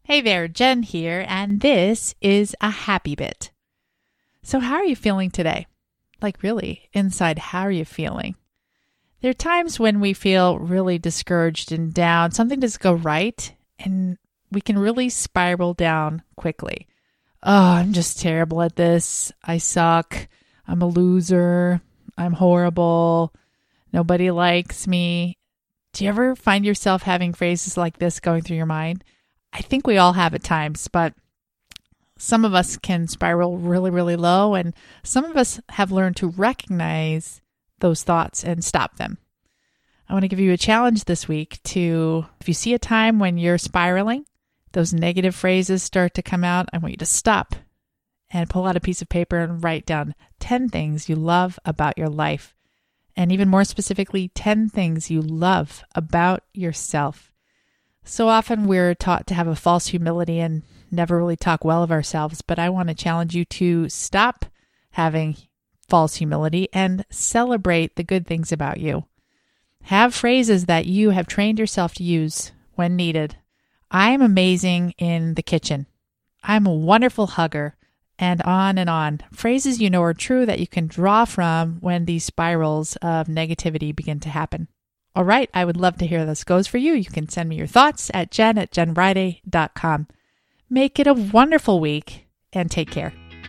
Hey there, Jen here, and this is a happy bit. So how are you feeling today? Like really, inside, how are you feeling? There are times when we feel really discouraged and down. Something doesn't go right, and we can really spiral down quickly. Oh, I'm just terrible at this. I suck. I'm a loser. I'm horrible. Nobody likes me. Do you ever find yourself having phrases like this going through your mind? I think we all have at times, but some of us can spiral really, really low, and some of us have learned to recognize those thoughts and stop them. I want to give you a challenge this week to, if you see a time when you're spiraling, those negative phrases start to come out, I want you to stop and pull out a piece of paper and write down 10 things you love about your life. And even more specifically, 10 things you love about yourself. So often we're taught to have a false humility and never really talk well of ourselves, but I want to challenge you to stop having false humility and celebrate the good things about you. Have phrases that you have trained yourself to use when needed. I'm amazing in the kitchen. I'm a wonderful hugger, and on and on. Phrases you know are true that you can draw from when these spirals of negativity begin to happen. All right, I would love to hear how this goes for you. You can send me your thoughts at jen@jenriday.com. Make it a wonderful week and take care.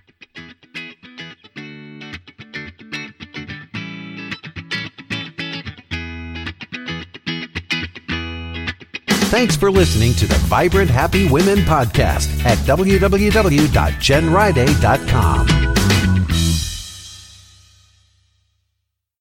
Thanks for listening to the Vibrant Happy Women podcast at www.jenriday.com.